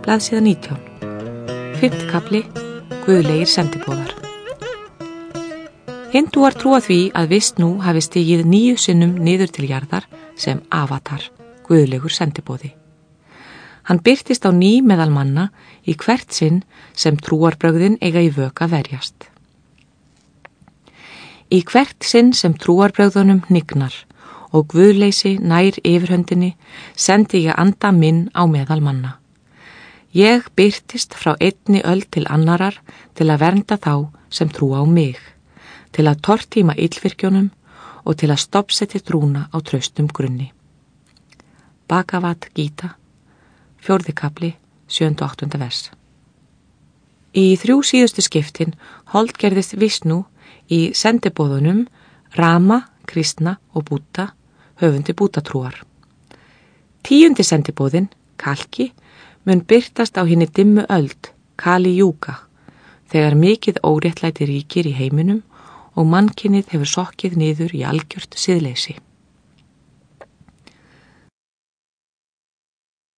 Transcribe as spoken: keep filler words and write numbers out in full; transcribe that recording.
Blaðsíða nítján. Fimmti kafli. Guðlegir sendiboðar. Hindúar trúa því að Vishnu hafi stigið níu sinnum niður til jarðar sem avatar, guðlegur sendiboði. Hann birtist á ný meðal manna í hvert sinn sem trúarbrögðin eiga í vök að verjast. Í hvert sinn sem trúarbrögðunum hnignar og guðleysi nær yfirhöndinni sendi ég anda minn á meðal manna. Ég birtist frá einni öld til annarar til að vernda þá sem trúa á mig, til að tortíma illvirkjunum og til að stoppsetja trúna á traustum grunni. Bhagavad Gita, fjórði kafli, sjöunda og áttunda vers. Í þrjú síðustu skiptin holdgerðist Vishnu í sendiboðunum Rama, Krishna og Buddha, höfundi búddatrúar. Tíundi sendiboðin, Kalki, mun birtast á hinni dimmu öld, Kali Júga, þegar mikið óréttlæti ríkir í heiminum og mannkynið hefur sokkið niður í algjört siðleysi.